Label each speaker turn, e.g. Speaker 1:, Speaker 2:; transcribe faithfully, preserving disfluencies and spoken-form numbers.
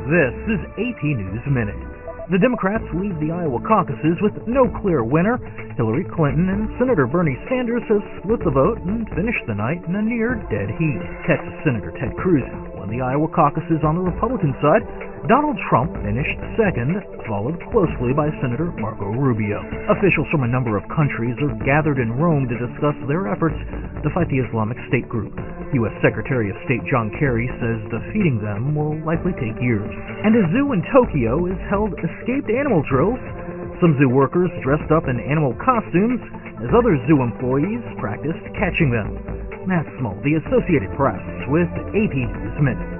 Speaker 1: This is A P News Minute. The Democrats lead the Iowa caucuses with no clear winner. Hillary Clinton and Senator Bernie Sanders have split the vote and finished the night in a near-dead heat. Texas Senator Ted Cruz won the Iowa caucuses on the Republican side. Donald Trump finished second, followed closely by Senator Marco Rubio. Officials from a number of countries are gathered in Rome to discuss their efforts to fight the Islamic State group. U S Secretary of State John Kerry says defeating them will likely take years. And a zoo in Tokyo has held escaped animal drills. Some zoo workers dressed up in animal costumes as other zoo employees practiced catching them. Matt Small, The Associated Press, with A P News Minute.